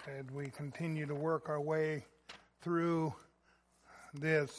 as we continue to work our way through this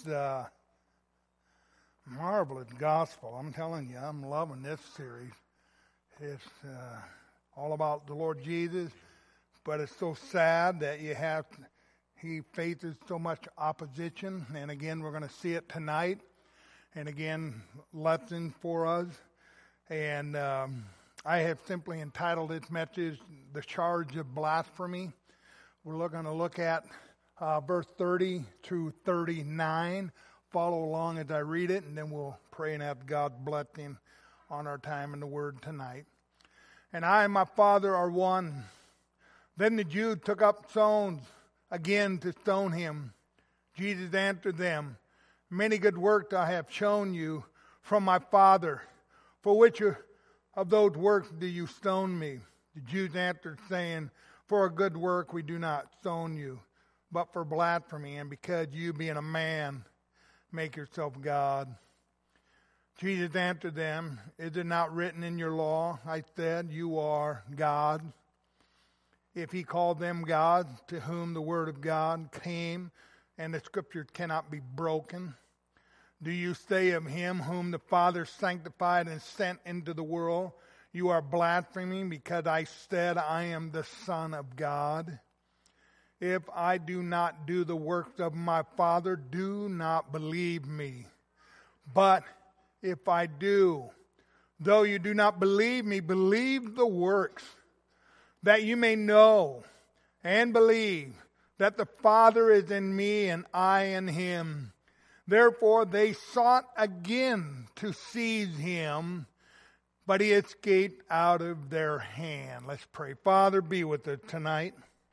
marvelous gospel. I'm telling you, I'm loving this series. It's all about the Lord Jesus, but it's so sad that he faces so much opposition. And again, we're going to see it tonight. And again, lesson for us. And I have simply entitled this message, The Charge of Blasphemy. We're going to look at verse 30 through 39. Follow along as I read it, and then we'll pray and have God's blessing on our time in the Word tonight. And I and my Father are one. Then the Jews took up stones again to stone him. Jesus answered them, "Many good works I have shown you from my Father. For which of those works do you stone me?" The Jews answered, saying, "For a good work we do not stone you, but for blasphemy, and because you, being a man, make yourself God." Jesus answered them, "Is it not written in your law, I said, you are God?" If he called them gods, to whom the word of God came, and the scriptures cannot be broken, do you say of him whom the Father sanctified and sent into the world, you are blaspheming because I said I am the Son of God? If I do not do the works of my Father, do not believe me. But if I do, though you do not believe me, believe the works, that you may know and believe that the Father is in me and I in him. Therefore they sought again to seize him, but he escaped out of their hand. Let's pray. Father, be with us tonight.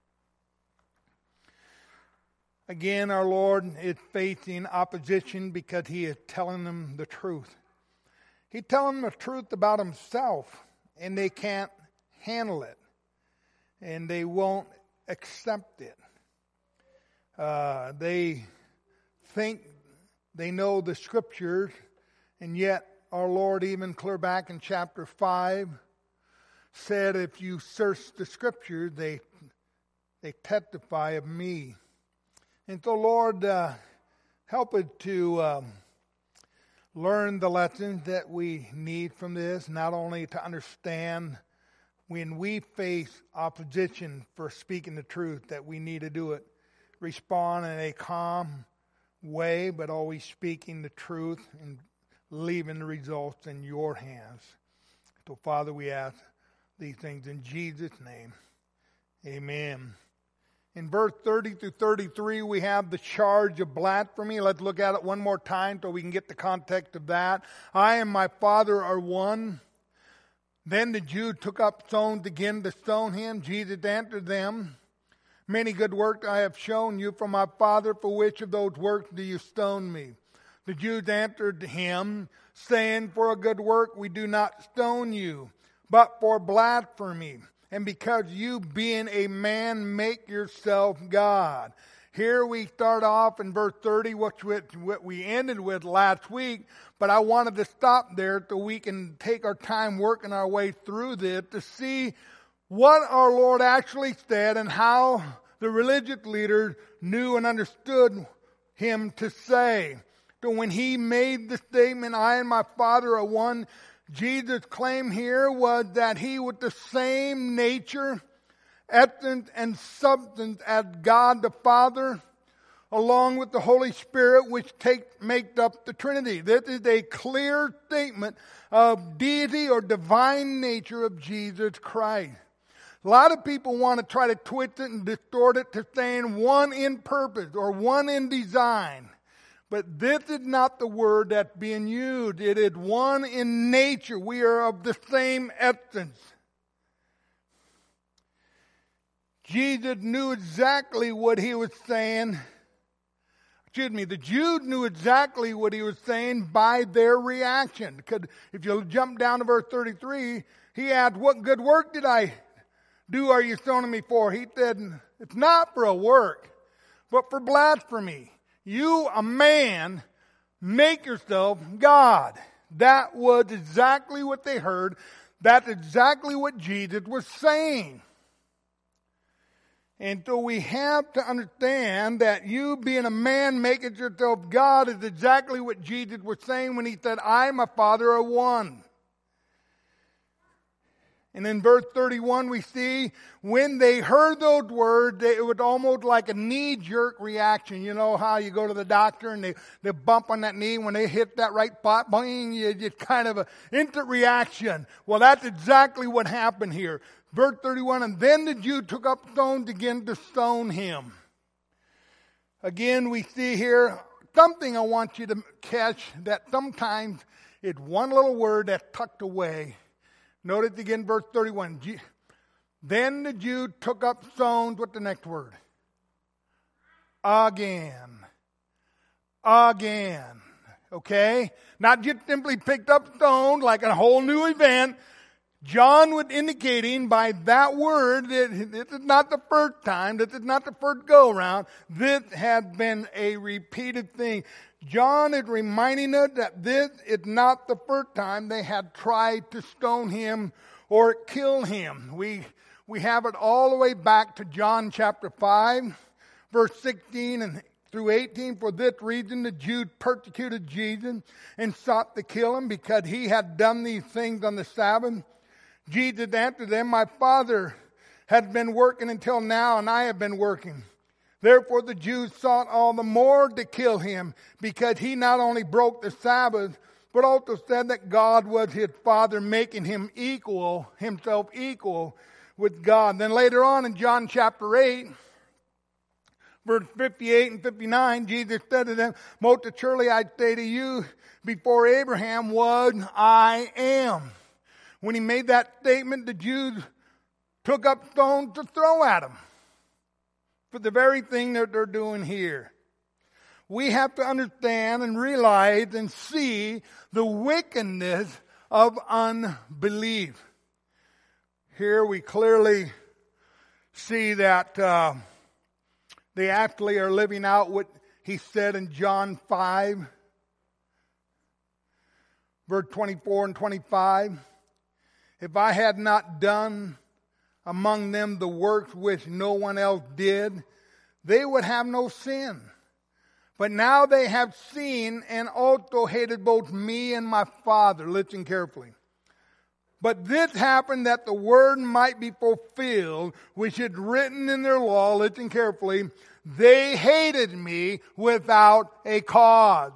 Again, our Lord is facing opposition because he is telling them the truth. He's telling them the truth about himself, and they can't handle it, and they won't accept it. They think they know the scriptures, and yet our Lord, even clear back in chapter 5, said if you search the scriptures, they testify of me. And so, Lord, help us to learn the lessons that we need from this, not only to understand when we face opposition for speaking the truth, that we need to do it, respond in a calm way, but always speaking the truth and leaving the results in your hands. So, Father, we ask these things in Jesus' name. Amen. In verse 30 through 33, we have the charge of blasphemy. Let's look at it one more time so we can get the context of that. I and my Father are one. Then the Jews took up stones again to stone him. Jesus answered them, "Many good works I have shown you from my Father. For which of those works do you stone me?" The Jews answered him, saying, "For a good work we do not stone you, but for blasphemy, and because you, being a man, make yourself God." Here we start off in verse 30, what we ended with last week, but I wanted to stop there so we can take our time working our way through this to see what our Lord actually said and how the religious leaders knew and understood him to say. So when he made the statement, "I and my Father are one," Jesus' claim here was that he was the same nature, essence, and substance as God the Father, along with the Holy Spirit, which makes up the Trinity. This is a clear statement of deity or divine nature of Jesus Christ. A lot of people want to try to twist it and distort it to saying one in purpose or one in design. But this is not the word that's being used. It is one in nature. We are of the same essence. Jesus knew exactly what he was saying. The Jews knew exactly what he was saying by their reaction. Because if you jump down to verse 33, he asked, "What good work did I do are you stoning me for?" He said, "It's not for a work, but for blasphemy. You, a man, make yourself God." That was exactly what they heard. That's exactly what Jesus was saying. And so we have to understand that you being a man making yourself God is exactly what Jesus was saying when he said, I and my Father are one. And in verse 31 we see when they heard those words, it was almost like a knee-jerk reaction. You know how you go to the doctor and they bump on that knee when they hit that right spot, boing, you just kind of an instant reaction. Well, that's exactly what happened here. Verse 31, and then the Jews took up stones again to stone him. Again, we see here something I want you to catch, that sometimes it's one little word that's tucked away. Notice again, verse 31. Then the Jews took up stones. What's the next word? Again. Again. Okay? Not just simply picked up stones like a whole new event. John was indicating by that word that this is not the first time, this is not the first go-around. This has been a repeated thing. John is reminding us that this is not the first time they had tried to stone him or kill him. We have it all the way back to John chapter 5, verse 16 and through 18. For this reason the Jews persecuted Jesus and sought to kill him because he had done these things on the Sabbath. Jesus answered them, my Father has been working until now, and I have been working. Therefore the Jews sought all the more to kill him, because he not only broke the Sabbath, but also said that God was his Father, making him himself equal with God. Then later on in John chapter 8, verse 58 and 59, Jesus said to them, most assuredly I say to you, before Abraham was, I am. When he made that statement, the Jews took up stones to throw at him for the very thing that they're doing here. We have to understand and realize and see the wickedness of unbelief. Here we clearly see that they actually are living out what he said in John 5, verse 24 and 25. If I had not done among them the works which no one else did, they would have no sin. But now they have seen and also hated both me and my Father. Listen carefully. But this happened that the word might be fulfilled, which is written in their law. Listen carefully. They hated me without a cause.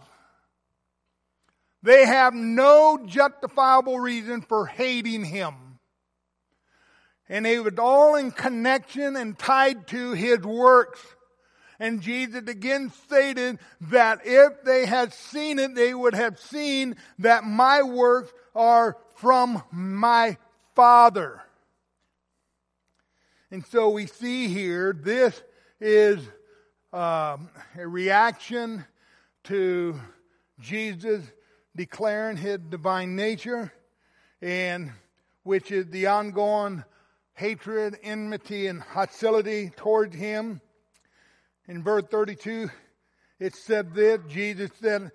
They have no justifiable reason for hating him. And it was all in connection and tied to his works. And Jesus again stated that if they had seen it, they would have seen that my works are from my Father. And so we see here, this is a reaction to Jesus declaring his divine nature, and which is the ongoing hatred, enmity, and hostility towards him. In verse 32, it said this, Jesus said,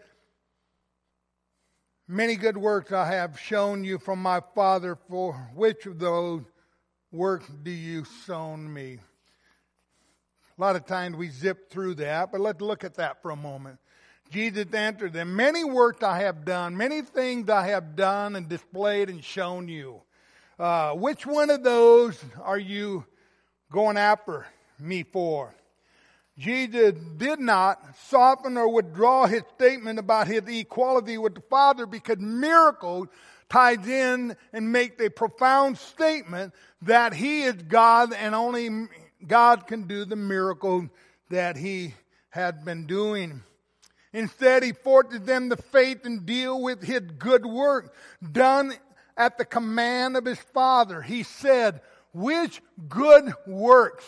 many good works I have shown you from my Father, for which of those works do you stone me? A lot of times we zip through that, but let's look at that for a moment. Jesus answered them, many works I have done, many things I have done and displayed and shown you. Which one of those are you going after me for? Jesus did not soften or withdraw his statement about his equality with the Father, because miracles ties in and make a profound statement that he is God and only God can do the miracles that he had been doing. Instead, he forces them to faith and deal with his good work done at the command of his Father. He said, which good works?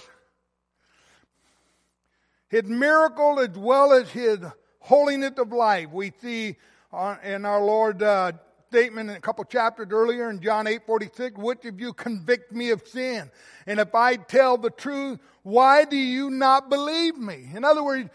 His miracle as well as his holiness of life. We see in our Lord's statement in a couple chapters earlier in John 8:46, which of you convict me of sin? And if I tell the truth, why do you not believe me? In other words,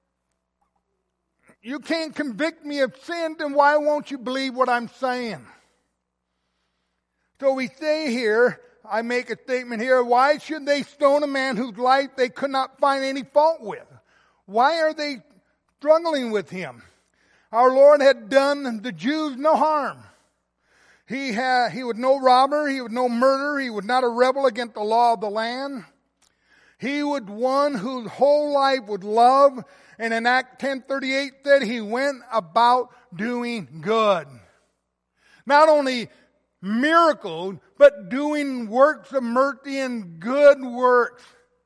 you can't convict me of sin, then why won't you believe what I'm saying? So we say here, I make a statement here. Why should they stone a man whose life they could not find any fault with? Why are they struggling with him? Our Lord had done the Jews no harm. He was no robber. He was no murderer. He was not a rebel against the law of the land. He was one whose whole life was love. And in Acts 10:38 said he went about doing good. Not only miracles, but doing works of mercy and good works.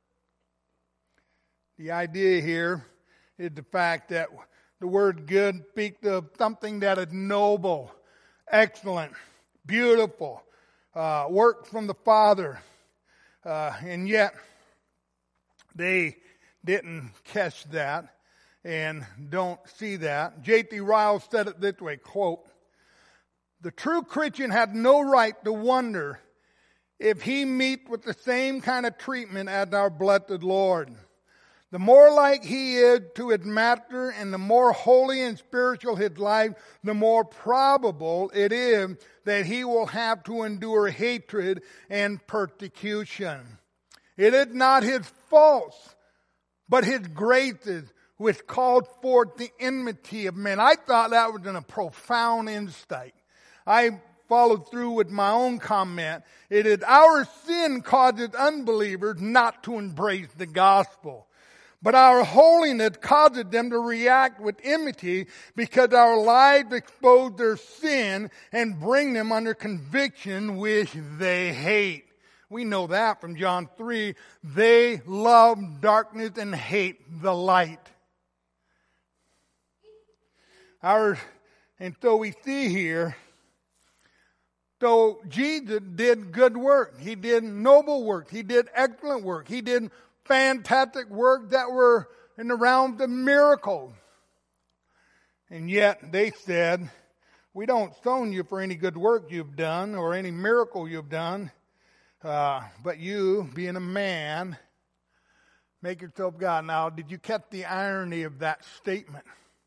The idea here is the fact that the word good speaks of something that is noble, excellent, beautiful, work from the Father. And yet, they didn't catch that and don't see that. J.T. Ryle said it this way, quote, "The true Christian had no right to wonder if he meets with the same kind of treatment as our blessed Lord. The more like he is to his master and the more holy and spiritual his life, the more probable it is that he will have to endure hatred and persecution. It is not his faults, but his graces which called forth the enmity of men." I thought that was a profound insight. I followed through with my own comment. It is our sin causes unbelievers not to embrace the gospel. But our holiness causes them to react with enmity because our lives expose their sin and bring them under conviction which they hate. We know that from John 3. They love darkness and hate the light. And so we see here, so Jesus did good work. He did noble work. He did excellent work. He did fantastic work that were in the realms of miracles. And yet they said, "We don't stone you for any good work you've done or any miracle you've done. But you, being a man, make yourself God." Now, did you catch the irony of that statement?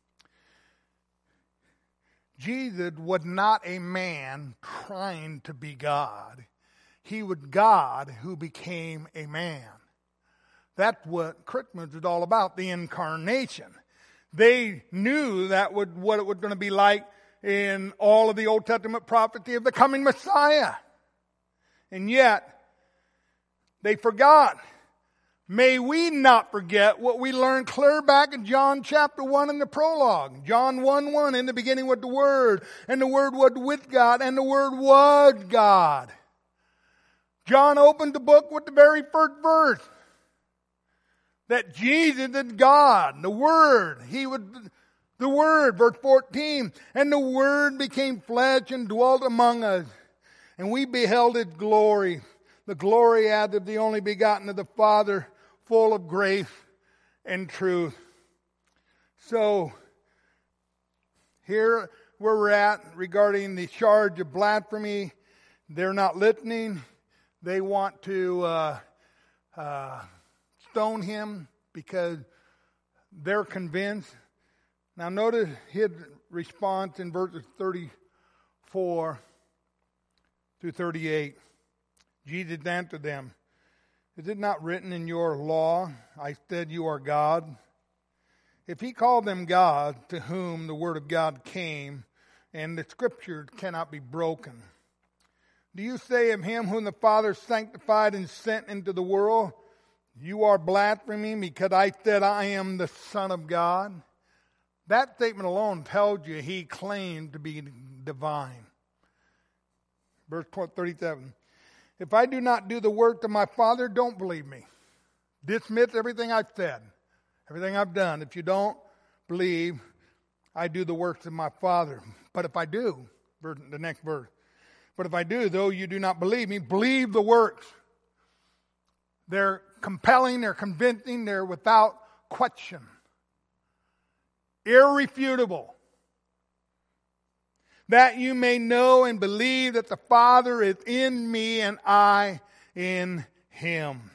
Jesus was not a man trying to be God. He was God who became a man. That's what Christmas is all about, the incarnation. They knew that was what it was going to be like in all of the Old Testament prophecy of the coming Messiah. And yet, they forgot. May we not forget what we learned clear back in John chapter 1 in the prologue. John 1:1, in the beginning was the Word, and the Word was with God, and the Word was God. John opened the book with the very first verse. That Jesus is God, the Word. He was the Word, verse 14. "And the Word became flesh and dwelt among us. And we beheld His glory, the glory as of the only begotten of the Father, full of grace and truth." So, here where we're at regarding the charge of blasphemy, they're not listening. They want to stone him because they're convinced. Now notice his response in verses 34 through 38. Jesus answered them, "Is it not written in your law, I said you are God? If he called them God, to whom the word of God came, and the scriptures cannot be broken. Do you say of him whom the Father sanctified and sent into the world, you are blaspheming because I said I am the Son of God?" That statement alone tells you he claimed to be divine. Verse 37. "If I do not do the work of my Father, don't believe me." Dismiss everything I've said, everything I've done. If you don't believe, I do the works of my Father. But if I do, the next verse. "But if I do, though you do not believe me, believe the works." They're compelling, they're convincing, they're without question. Irrefutable. "That you may know and believe that the Father is in me and I in him."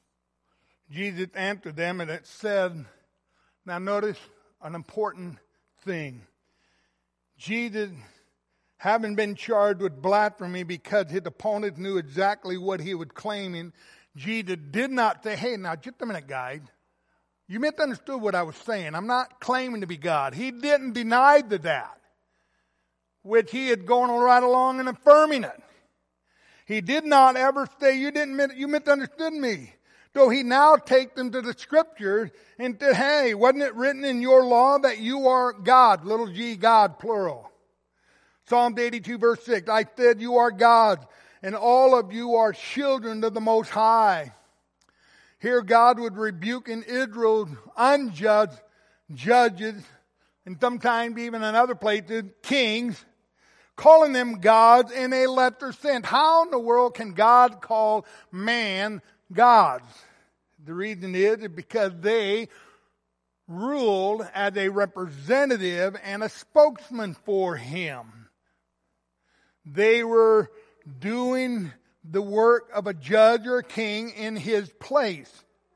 Jesus answered them, and it said, now notice an important thing. Jesus, having been charged with blasphemy because his opponent knew exactly what he was claiming, Jesus did not say, hey, now just a minute, guys. You misunderstood what I was saying. I'm not claiming to be God. He didn't deny that, which he had gone right along and affirming it. He did not ever say, you misunderstood me. So he now takes them to the scriptures and said, hey, wasn't it written in your law that you are God, little g, God, plural? Psalms 82 verse 6, I said you are gods, and all of you are children of the Most High. Here God would rebuke in Israel unjust judges, and sometimes even in other places, kings, calling them gods in a lesser sense. How in the world can God call man gods? The reason is because they ruled as a representative and a spokesman for him. They were doing the work of a judge or a king in his place.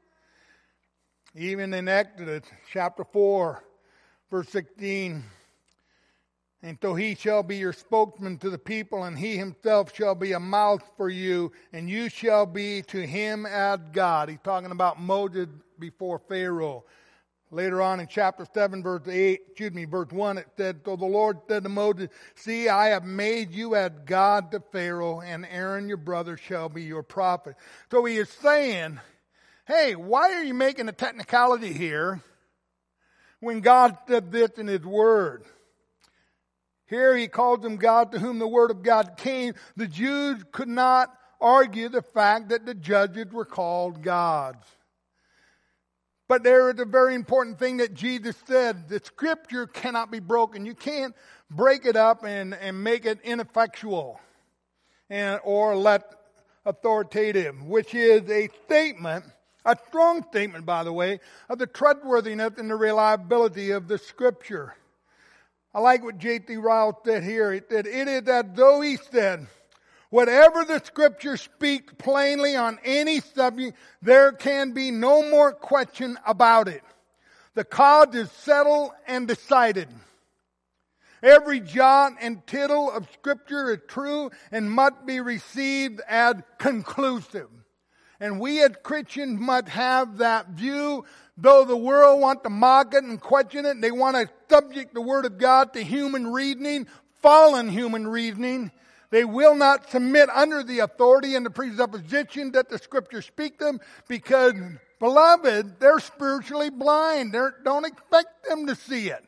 Even in Exodus chapter 4, verse 16, and so he shall be your spokesman to the people, and he himself shall be a mouth for you, and you shall be to him as God. He's talking about Moses before Pharaoh. Later on in chapter 7, verse 1, it said, so the Lord said to Moses, see, I have made you as God to Pharaoh, and Aaron your brother shall be your prophet. So he is saying, hey, why are you making a technicality here when God said this in his word? Here he calls him God to whom the word of God came. The Jews could not argue the fact that the judges were called gods. But there is a very important thing that Jesus said. The scripture cannot be broken. You can't break it up and make it ineffectual or let authoritative, which is a statement, a strong statement, by the way, of the trustworthiness and the reliability of the scripture. I like what J.T. Ryle said here. He said, it is as though he said, whatever the scripture speaks plainly on any subject, there can be no more question about it. The cause is settled and decided. Every jot and tittle of scripture is true and must be received as conclusive. And we as Christians must have that view. Though the world wants to mock it and question it, they want to subject the Word of God to human reasoning, fallen human reasoning. They will not submit under the authority and the presupposition that the Scriptures speak them because, beloved, they're spiritually blind. Don't expect them to see it.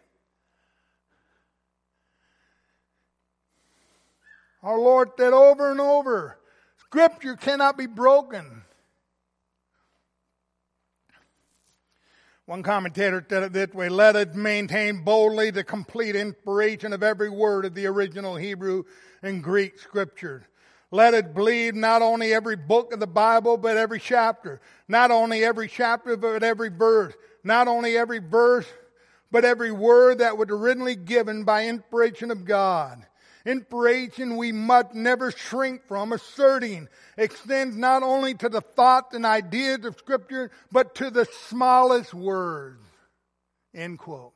Our Lord said over and over, Scripture cannot be broken. One commentator said it this way, let us maintain boldly the complete inspiration of every word of the original Hebrew and Greek scriptures. Let us believe not only every book of the Bible, but every chapter. Not only every chapter, but every verse. Not only every verse, but every word that was originally given by inspiration of God. Inspiration we must never shrink from asserting extends not only to the thoughts and ideas of Scripture, but to the smallest words. End quote.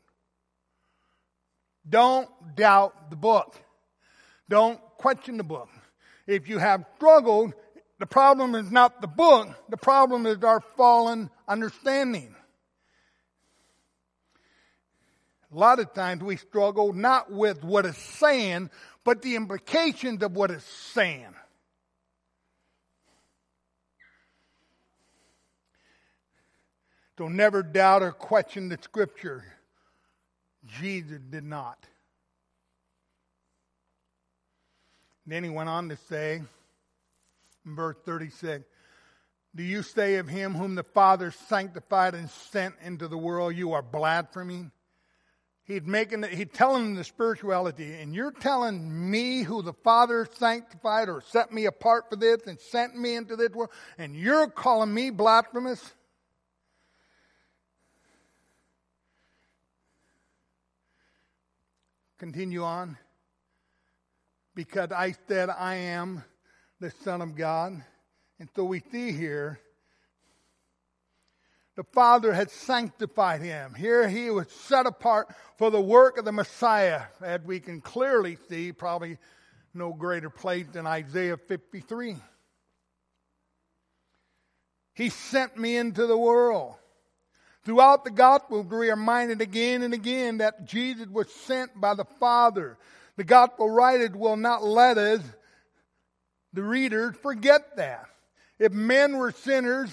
Don't doubt the book. Don't question the book. If you have struggled, the problem is not the book. The problem is our fallen understanding. A lot of times we struggle not with what it's saying, but the implications of what it's saying. So never doubt or question the Scripture. Jesus did not. Then he went on to say, in verse 36, do you say of him whom the Father sanctified and sent into the world, you are blaspheming? He's telling them the spirituality, and you're telling me who the Father sanctified or set me apart for this and sent me into this world, and you're calling me blasphemous? Continue on. Because I said I am the Son of God. And so we see here The Father had sanctified him. Here he was set apart for the work of the Messiah, as we can clearly see, probably no greater place than Isaiah 53. He sent me into the world. Throughout the Gospels, we are reminded again and again that Jesus was sent by the Father. The Gospel writers will not let us, the readers, forget that. If men were sinners,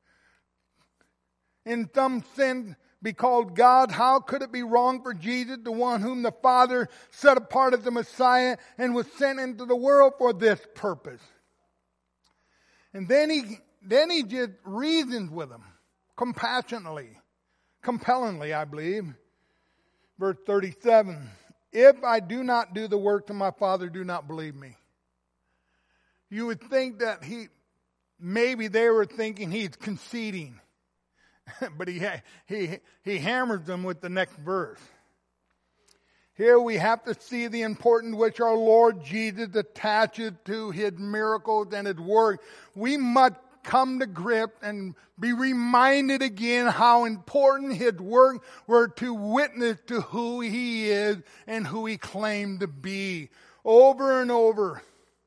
in some sense be called God, how could it be wrong for Jesus, the one whom the Father set apart as the Messiah and was sent into the world for this purpose? And then he just reasons with them, compassionately, compellingly, I believe. Verse 37, if I do not do the works of my Father, do not believe me. You would think that maybe they were thinking he's conceding. But he hammers them with the next verse. Here we have to see the importance which our Lord Jesus attaches to his miracles and his work. We must come to grip and be reminded again how important his work were to witness to who he is and who he claimed to be. Over and over.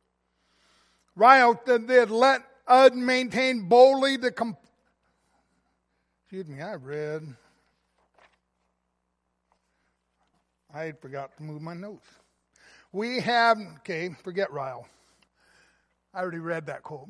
Ryle said this, let us maintain boldly the I had forgot to move my notes. Forget Ryle. I already read that quote.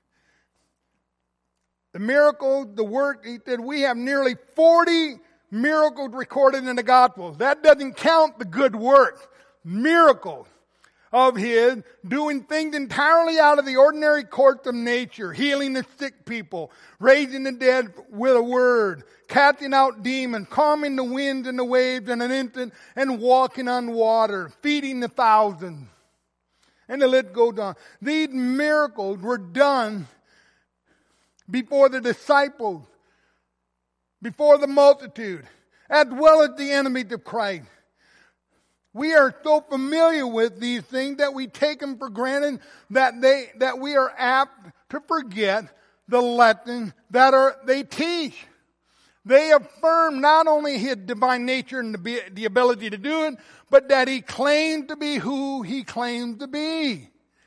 The miracle, the work, he said, we have nearly 40 miracles recorded in the Gospels. That doesn't count the good works. Miracles of his, doing things entirely out of the ordinary course of nature, healing the sick people, raising the dead with a word, casting out demons, calming the winds and the waves in an instant, and walking on water, feeding the thousands. And the list goes on. These miracles were done before the disciples, before the multitude, as well as the enemies of Christ. We are so familiar with these things that we take them for granted that we are apt to forget the lessons that they teach. They affirm not only his divine nature and the ability to do it, but that he claims to be who he claims to be.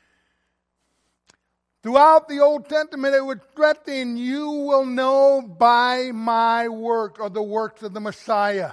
Throughout the Old Testament, it was threatening, you will know by my work, or the works of the Messiah.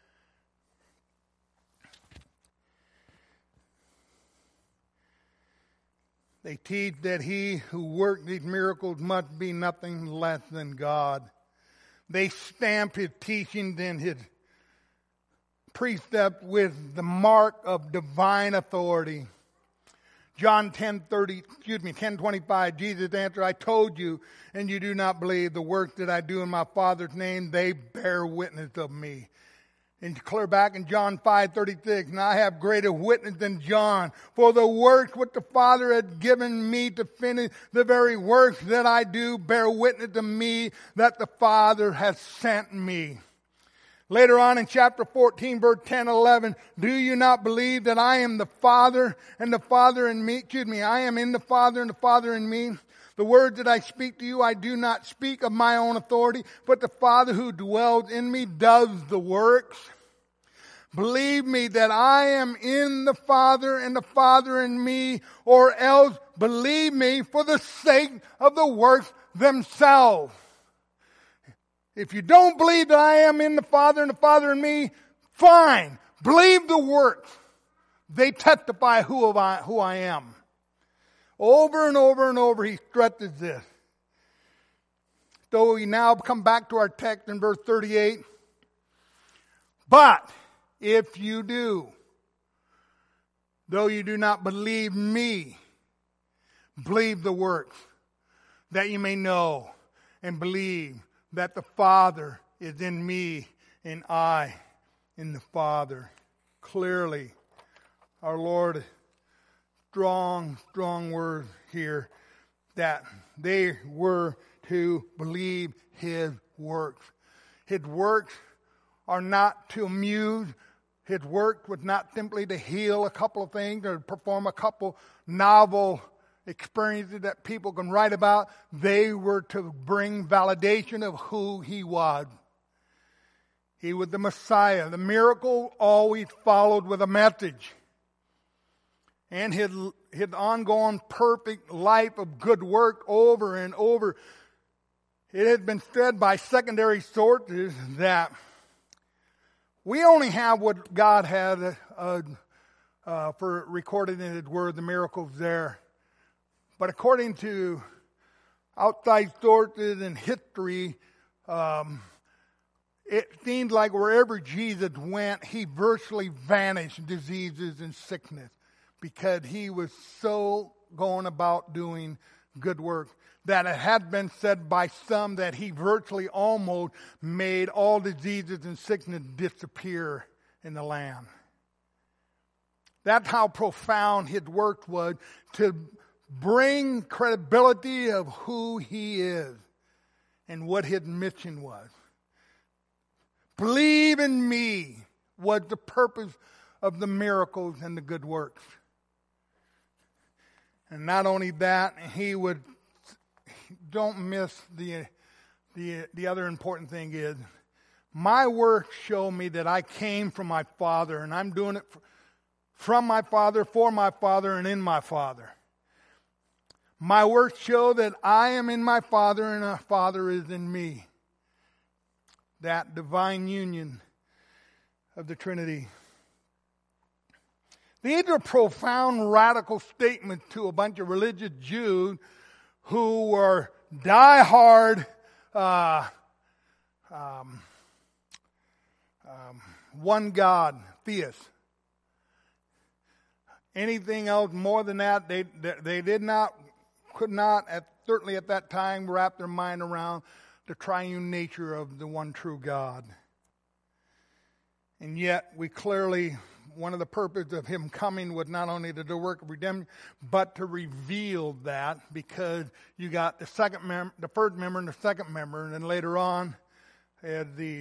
They teach that he who worked these miracles must be nothing less than God. They stamp his teachings and his precept with the mark of divine authority. John 10:25, Jesus answered, I told you, and you do not believe. The work that I do in my Father's name, they bear witness of me. And clear back in John 5:36, and I have greater witness than John, for the works which the Father had given me to finish, the very works that I do bear witness to me that the Father has sent me. Later on in chapter 14, verse 10, 11, do you not believe that I am the Father and the Father in me? I am in the Father and the Father in me. The words that I speak to you, I do not speak of my own authority, but the Father who dwells in me does the works. Believe me that I am in the Father and the Father in me, or else believe me for the sake of the works themselves. If you don't believe that I am in the Father and the Father in me, fine. Believe the works. They testify who I am. Over and over and over he stresses this. So we now come back to our text in verse 38. But if you do, though you do not believe me, believe the works, that you may know and believe that the Father is in me and I in the Father. Clearly, our Lord, strong words here, that they were to believe his works. His works are not to amuse. His work was not simply to heal a couple of things or perform a couple novel experiences that people can write about. They were to bring validation of who he was. He was the Messiah. The miracle always followed with a message. And his ongoing perfect life of good work over and over. It has been said by secondary sources that we only have what God had for recorded in His Word, the miracles there. But according to outside sources and history, it seems like wherever Jesus went, He virtually vanished diseases and sickness because He was so going about doing good work that it had been said by some that He virtually almost made all diseases and sickness disappear in the land. That's how profound His work was, to bring credibility of who He is and what His mission was. Believe in me was the purpose of the miracles and the good works. And not only that, He would, don't miss the other important thing is, my works show me that I came from my Father, and I'm doing it from my Father, for my Father, and in my Father. My works show that I am in my Father, and my Father is in me. That divine union of the Trinity. These are profound, radical statements to a bunch of religious Jews who were die-hard one God theists. Anything else more than that, they could not, certainly at that time, wrap their mind around the triune nature of the one true God. And yet, we clearly, one of the purposes of Him coming was not only to do the work of redemption, but to reveal that, because you got the first member and the second member, and then later on, as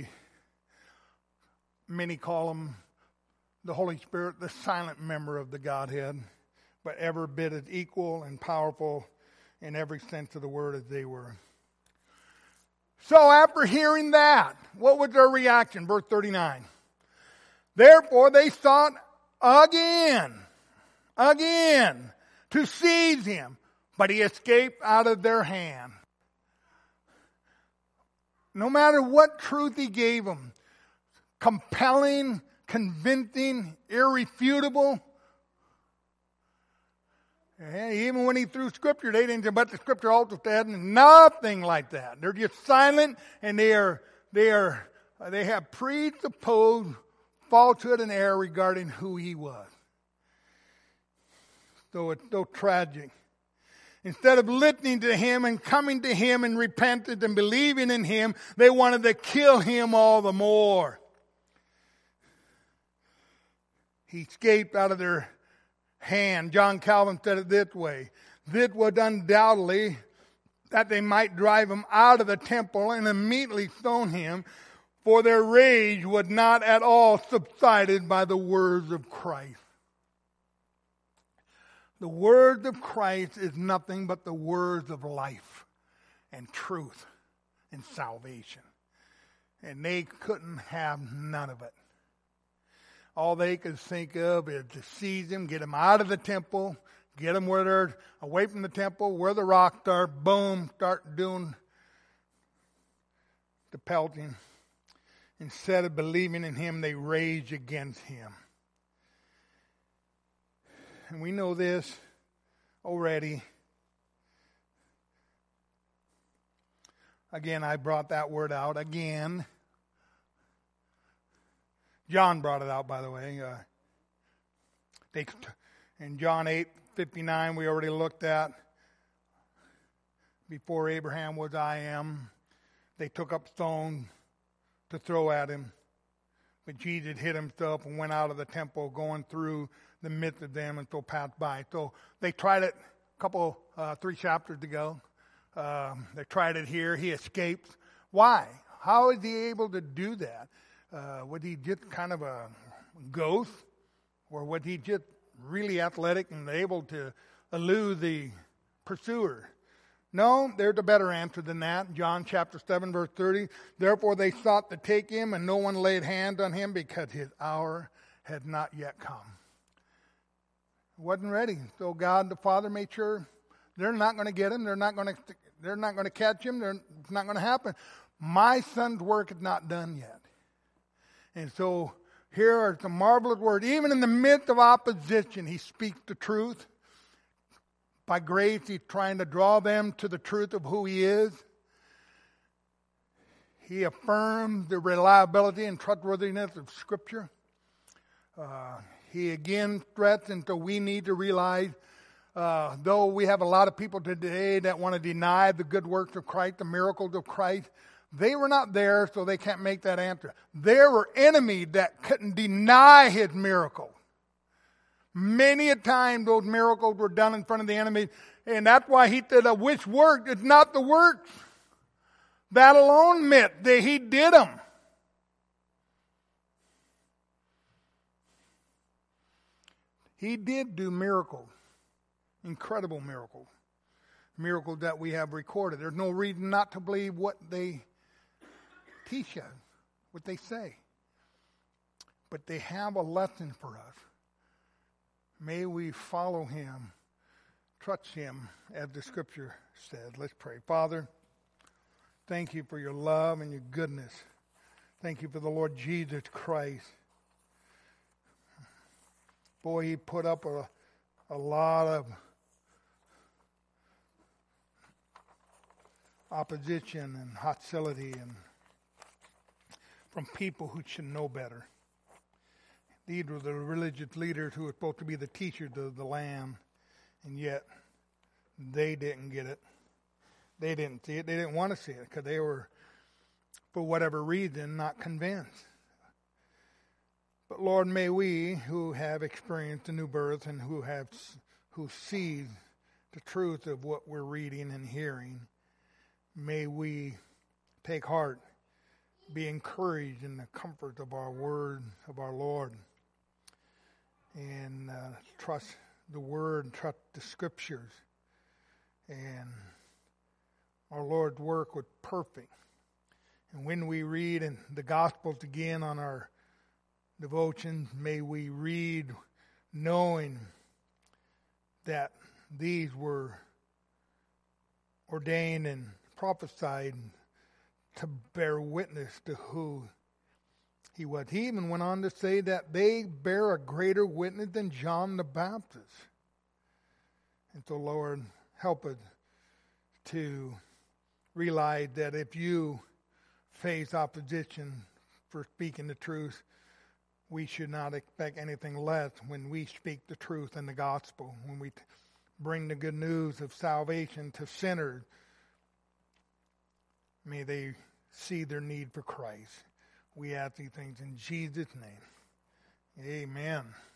many call Him, the Holy Spirit, the silent member of the Godhead, but every bit as equal and powerful in every sense of the word as they were. So after hearing that, what was their reaction? Verse 39. Therefore they sought again to seize Him, but He escaped out of their hand. No matter what truth He gave them, compelling, convincing, irrefutable. And even when He threw Scripture, they didn't say, but the Scripture also said, nothing like that. They're just silent, and they have presupposed falsehood and error regarding who He was. So it's so tragic. Instead of listening to Him and coming to Him and repentance and believing in Him, they wanted to kill Him all the more. He escaped out of their hand. John Calvin said it this way. This was undoubtedly that they might drive Him out of the temple and immediately stone Him, for their rage was not at all subsided by the words of Christ. The words of Christ is nothing but the words of life and truth and salvation. And they couldn't have none of it. All they could think of is to seize Him, get Him out of the temple, get Him where they're away from the temple, where the rocks are, boom, start doing the pelting. Instead of believing in Him, they rage against Him. And we know this already. Again, I brought that word out again. John brought it out, by the way. In John 8:59, we already looked at. Before Abraham was, I am. They took up stones to throw at Him. But Jesus hid Himself and went out of the temple, going through the midst of them, and so passed by. So they tried it a 3 chapters ago. They tried it here. He escaped. Why? How is He able to do that? Was He just kind of a ghost? Or was He just really athletic and able to elude the pursuer. No, there's a better answer than that. John chapter 7, verse 30. Therefore they sought to take him, and no one laid hands on him because his hour had not yet come. It wasn't ready. So God the Father made sure they're not going to get him. They're not going to catch him. It's not going to happen. My son's work is not done yet. And so here are some marvelous words. Even in the midst of opposition, he speaks the truth. By grace, he's trying to draw them to the truth of who he is. He affirms the reliability and trustworthiness of Scripture. He again threatens that we need to realize, though we have a lot of people today that want to deny the good works of Christ, the miracles of Christ, they were not there, so they can't make that answer. There were enemies that couldn't deny his miracle. Many a time those miracles were done in front of the enemy, and that's why he said, which work? It's not the works. That alone meant that he did them. He did do miracles, incredible miracles, miracles that we have recorded. There's no reason not to believe what they teach us, what they say. But they have a lesson for us. May we follow him, trust him, as the Scripture says. Let's pray. Father, thank you for your love and your goodness. Thank you for the Lord Jesus Christ. Boy, he put up a lot of opposition and hostility and from people who should know better. These were the religious leaders who were supposed to be the teachers of the land, and yet they didn't get it. They didn't see it. They didn't want to see it because they were, for whatever reason, not convinced. But Lord, may we who have experienced the new birth and who see the truth of what we're reading and hearing, may we take heart, be encouraged in the comfort of our word of our Lord, and trust the word, trust the Scriptures, and our Lord's work was perfect. And when we read in the Gospels again on our devotions, may we read knowing that these were ordained and prophesied to bear witness to who he was. He even went on to say that they bear a greater witness than John the Baptist. And so, Lord, help us to realize that if you face opposition for speaking the truth, we should not expect anything less when we speak the truth in the gospel, when we bring the good news of salvation to sinners. May they see their need for Christ. We ask these things in Jesus' name. Amen.